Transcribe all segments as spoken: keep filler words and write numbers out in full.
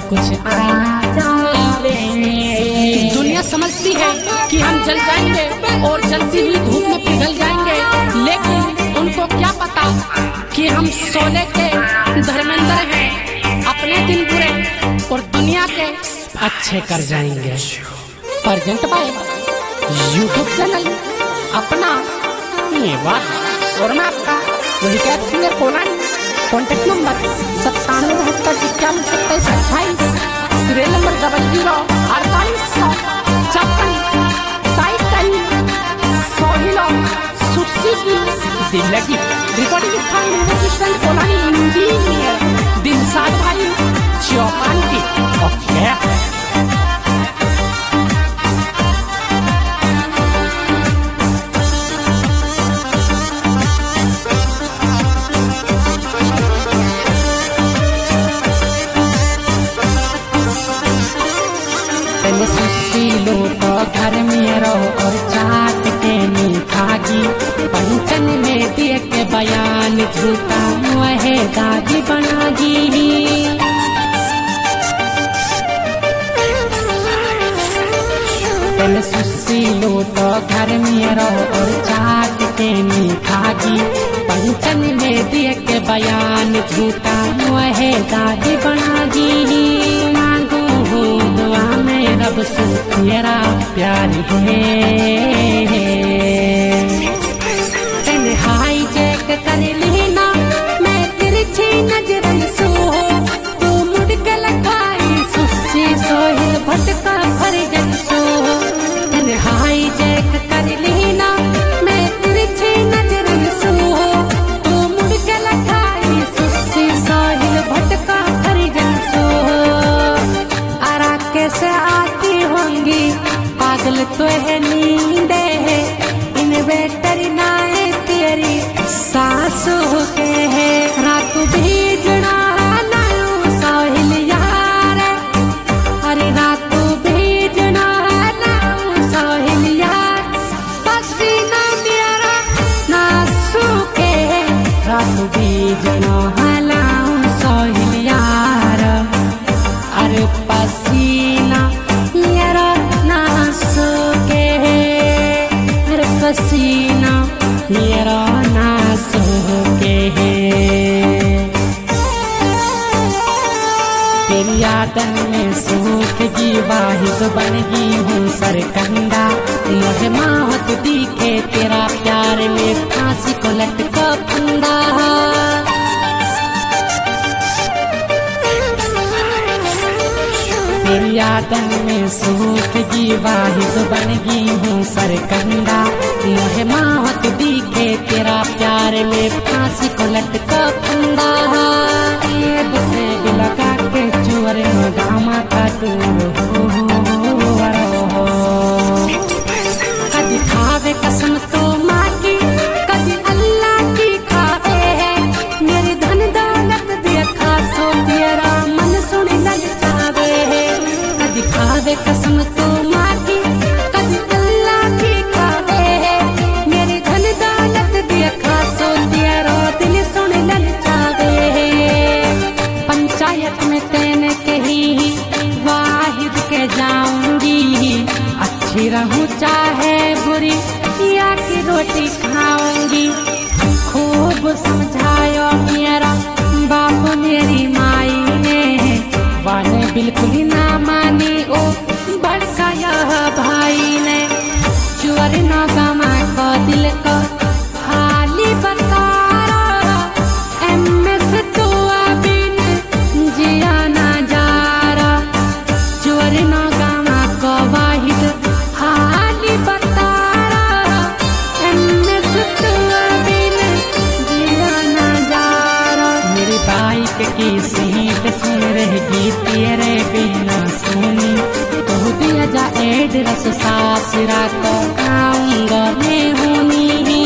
कुछ आ जावे। दुनिया समझती है कि हम जल जाएंगे और जलती हुई धूप में पिघल जाएंगे, लेकिन उनको क्या पता कि हम शोले के धर्मेंद्र हैं, अपने दिन बुरे और दुनिया के अच्छे कर जाएंगे। प्रेजेंट बाय यूट्यूब चैनल अपना मेवा और मैं आपका वही कैप सिंगर कोलानी। कॉन्टेक्ट नंबर सत्तानवे बहत्तर इक्यावन सत्ताईस अट्ठाईस, सीरियल नंबर डबल जीरो अड़तालीस सौ छप्पन, टाइटल सोहिलो सुशील दिल्लगी। रिकॉर्डिंग स्थान असिस्टेंट कोलानी, इंजीनियर दिलसाद भाई चौपान की। ओके सुशीलो तो घर में रहो और चाट के नी खागी, पंचन में दिए के बयान झूठा वह दादी बनागी। सुशीलो तो घर में रहो और चाट के नी खागी, पंचन में दिए के बयान झूठा वह दादी बनागी। मांगू हूँ दुआ में रब से तेरा प्यार है, हाई जैक कर लेना मैं तिरछी नजरन सो, तू मुड़ के लगाई सुस्सी सोहिल भटका फरजन सो। हाई जैक कर लेना मैं तिरछी नजरन सो, तू मुड़ के लगाई सुस्सी सोहिल भटका फरजन सो। आरा कैसे आती होंगी पागल तो है नींदे है, इन्वेटर नाए तेरी सासू के है। रात भेजना नाऊ सोहिल यार, अरे रात भेजना नाऊ सोहिल यार, पसीना मेरा नासू के है। रात भेजना हलाऊ सोहिल यार, अरे पसीना मेरा नासू के है, अरे पसीना मेरा नासू के है। तेरी यादन में सूख की वाहिद बन गई हूँ सरकंडा, मुझे माहौत दिखे तेरा प्यार में फांसी को लटका फंदा। तेरी यादन में सूख की वाहिद बन गई हूँ सरकंडा, मुझे माहौत दिखे तेरा प्यार में फांसी को लटका फंदा। ये से लगा के चुअर गामा का कभी खावे कसम तो माँ की, कभी अल्लाह की खावे है। मेरी धन दौलत दिया खासो तेरा मन सुन लग जावे है। कभी खावे कसम तो माँ की, कभी अल्लाह की खावे है। मेरी धन दौलत दिया खासो तेरा दिल सुन लग जावे है। पंचायत में तेने कही वाहिद के जाऊंगी, अच्छी रहूं चाहे बुरी या की रोटी खाऊंगी। खूब समझायो मेरा बाप मेरी माई ने, वाने बिल्कुल ना मानी ओ भड़काया भाई ने। चुअर ना गमा को दिल को खाली बतारा, एम एस तो बिन जिया ना जारा। चुअर ना गमा को वाहिद खाली बतारा, एम एस तो बिन जिया ना जारा। मेरी बाइक की सीट सुन रहेगी तेरे बिना सुनी, तो दिया जा एड्रेस सासरा को आऊंगा मैं होनी।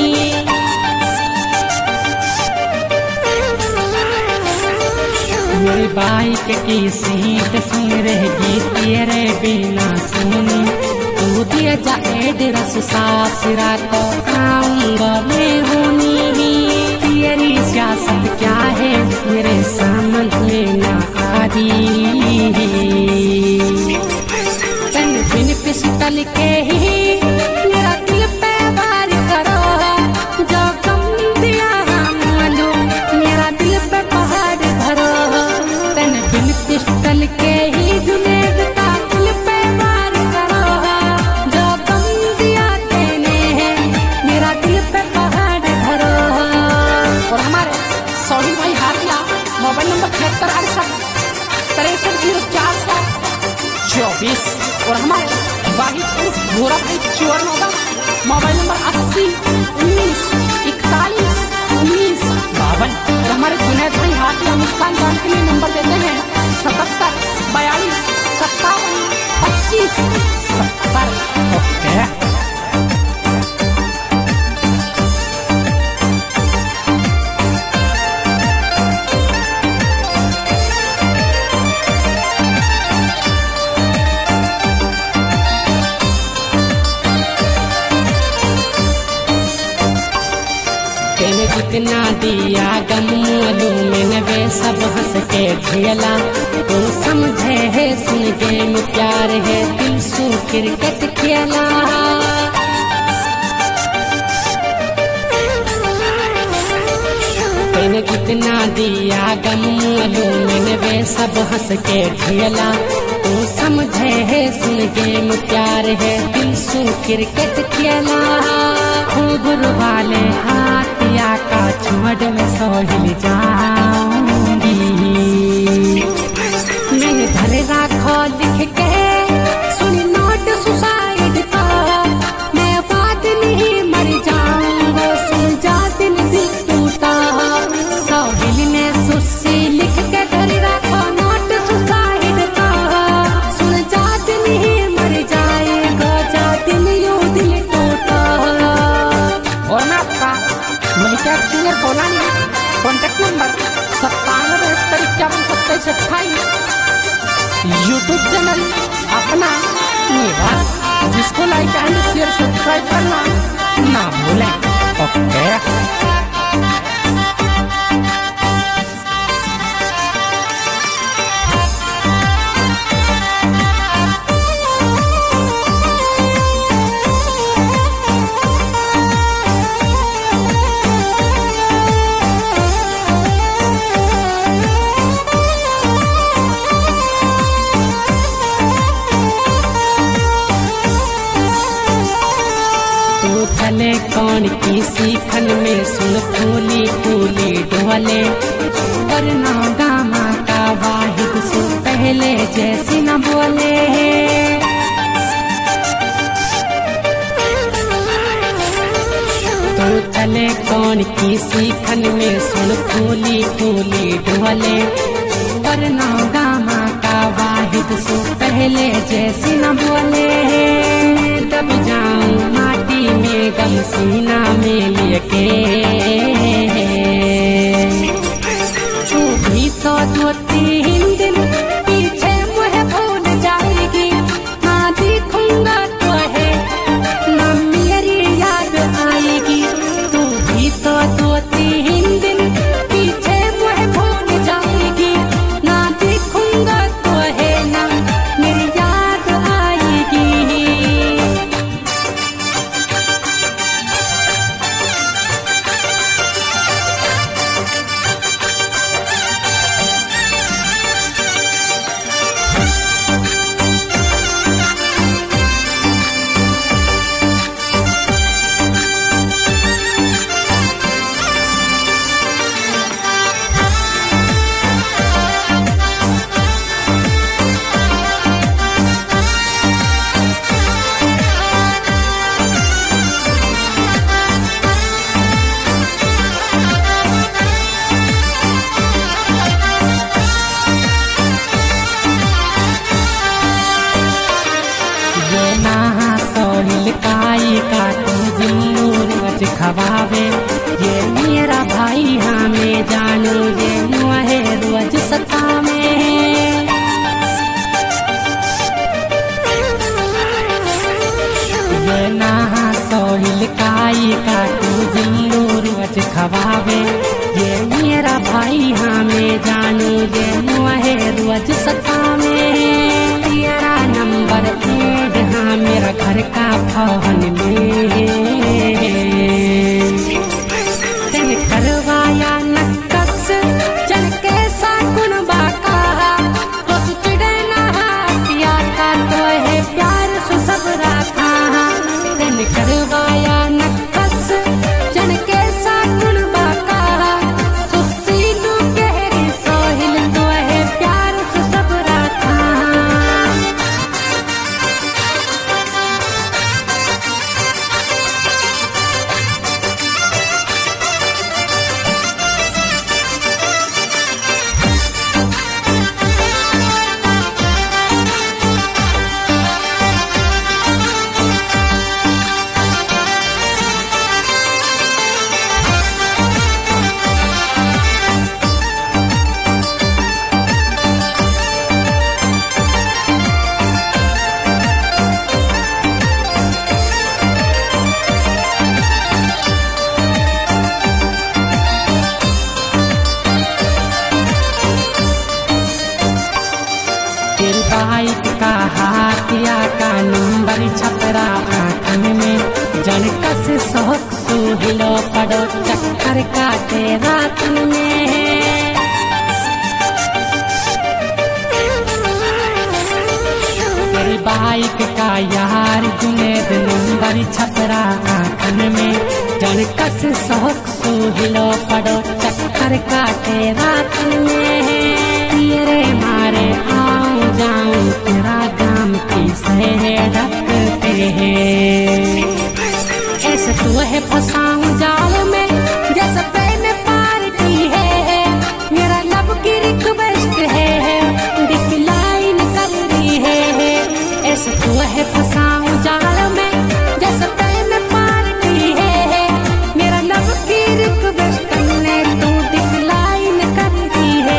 मेरी बाइक की सीट सुन रहेगी तेरे बिना सुनी, तो दिया जा एड्रेस सासरा को आऊंगा मैं होनी। तेरी सियासत क्या है मेरे सामने ना आ रही। पिस्टल के ही मेरा दिल पे वार करो, जो गम दिया हमलो मेरा दिल पे पहाड़ भरो। तन बिन पिस्टल के ही जुनेद का दिल पे वार करो, जो गम दिया तेने मेरा दिल पे पहाड़ भरो। और हमारे सोहिल भाई हाथिया मोबाइल नंबर छिहत्तर अड़सठ तिरसठ जीरो चार सौ चौबीस। और हमारे वाहिद उर्फ भोरा भाई चौरनौदा मोबाइल नंबर अस्सी उन्नीस इकतालीस उन्नीस बावन। और हमारे जुनैद भाई हाथिया मुस्कान जान के लिए नंबर देते हैं सतहत्तर बयालीस सत्तावन पच्चीस सत्तर। ओके जितना दिया गम मोलू मैंने वे सब हंस के झेला। तू समझे है सुन गेम प्यार है दिल सू क्रिकेट खेला। मैंने जितना दिया गम मोलू मैंने वे सब हंस के झेला। तू समझे है सुन गेम प्यार है दिल सू क्रिकेट खेला। खूब वाले हाथिया का छोड़ में सोहिल जाऊंगी। मैंने धरे राखो लिख के सुनी नोट सुसाइड का, मैं बात नहीं मर जाऊंगा सुन जा दिन दिल टूटा। सोहिल ने सुस्सी लिख के धरे राखो नोट सुसाइड का, सुन जा दिन ही मर जाएगा जा दिन यू दिल टूटा। और मैं आपका Malika singer Kolani contact number सत्तानवे बहत्तर इक्यावन सत्ताईस अट्ठाईस। यूट्यूब चैनल अपना निवास, जिसको लाइक एंड शेयर सब्सक्राइब करना ना भूलें। ओके चले कौन की सीखन में सुन फूली फूली डोले। वरना गामा का वाहिद सु पहले जैसी न बोले। तो चले कौन की सीखन में सुन फूली फूली डोले। वरना गामा का वाहिद सु पहले जैसी न बोले। दब जाऊं माटी में गम सीना में लेके, तू भी तो दो तीन दिन पीछे मुझे भूल जाएगी। ना दिखूंगा तो है ना मेरी याद आएगी। तू भी तो दो तीन दिन पीछे मुझे भूल जाएगी। ना दिखूंगा तो है ना मेरी याद आएगी। खवावे ये मेरा भाई हमें जानो ये मुहे रोज सतावे। ये नहा सोहिल काई का तू जिल्लू रोज खवावे ये मेरा भाई हमें जानो ये मुहे रोज सतावे। तेरा नंबर एड हाँ मेरा पड़ो चक्कर काटे रातन में। मेरी बाइक का यार जुनेद नंबर छपरा आंखन में, जन कस शौक सोहिलो पड़ो चक्कर काटे रातन में। तेरे मारे आऊं जाऊं तेरा गाम की से ढकते हैं, ऐसे तू है फसाऊं जाल में जैसे पैने पार की है। मेरा लब की रिक्वेस्ट है डिक्लाइन कर रही है, ऐसे तू है फसाऊं जाल में जैसे पैने पार की है। मेरा लब की रिक्वेस्ट करने तू डिक्लाइन कर रही है।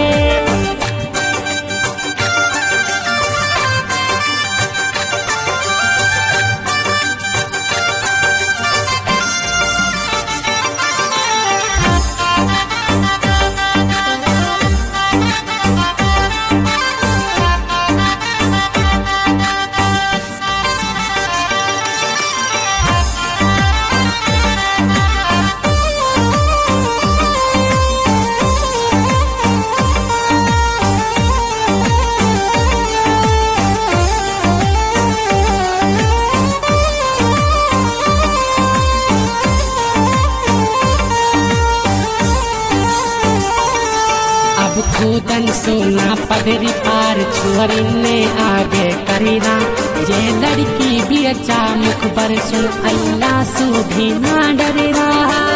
खुदन सोना पदरी पार छुअरी ने आगे करीना, ये लड़की भी अच्छा मुख पर सुन अल्लाह सुधी ना डरेरा।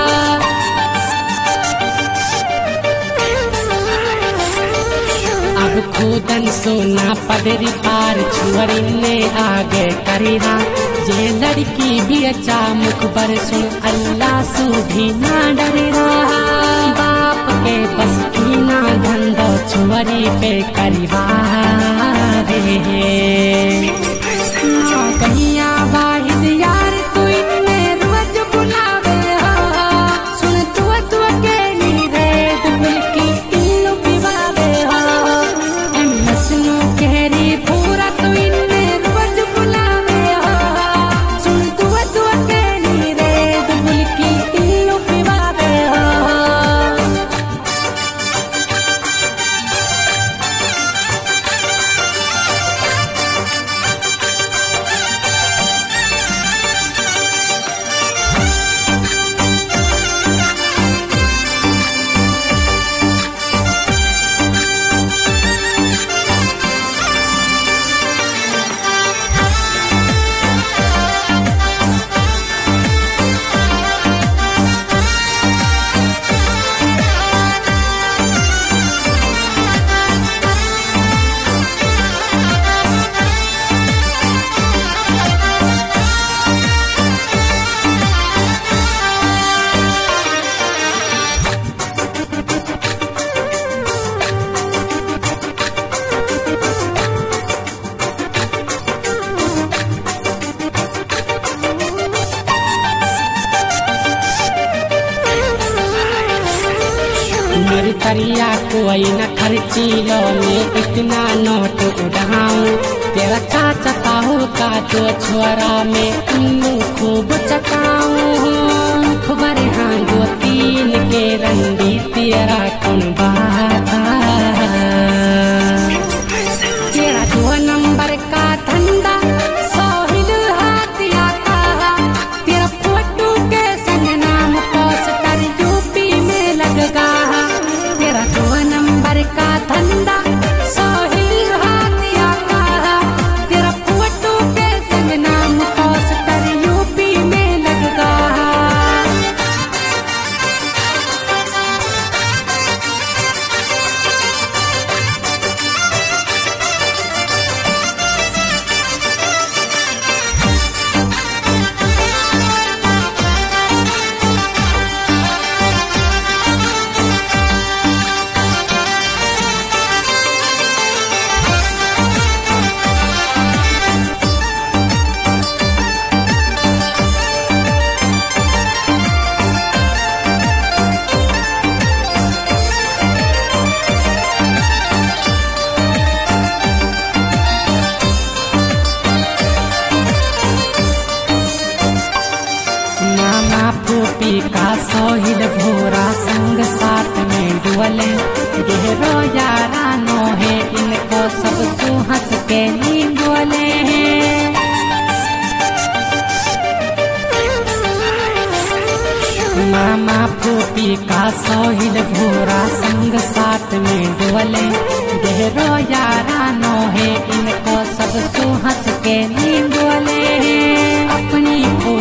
अब खुदन सोना पदरी पार छुअरी ने आगे करीना, ये लड़की भी अच्छा मुख पर सुन अल्लाह सुधी ना डरेरा। बाप के बस की ना धंधो छुअरी पे करीबा रे कहिया वाहिद यार तू इन्ने रोज बुलावे हो। सुन तू तू अकेली रे दुबल की इल्लू पिवावे हो। एम मसनू कहरी पूरा तू इन्ने रोज बुलावे हो। सुन तू तू अकेली रे दुबल की इल्लू पिवावे हो। मेरी तरिया कोई न खर्ची लो मैं इतना नोट उड़ाऊं। तेरा चाचा ताऊ का दो छोरा में उन्नू खूब चकाऊं। खबर हाँ दो तीन के रंडी तेरा कौन बात। तेरा दो नंबर का धंधा सोहिल हाथिया का, तेरा फोटो के संग नाम पोस्टर यूपी में लगगा। तेरा दो नंबर का धंधा सोहिल हाथिया का, तेरा फोटो के संग नाम पोस्टर यूपी में फूफी का सोहिल भोरा संग साथ में डुअले गहरो यारानो है इनको सब सु हंस के नींदोले हैं। मामा फूफी का सोहिल भोरा संग साथ में डुअले गहरो यारानो है इनको सब सु हंस के नींदोले हैं। अपनी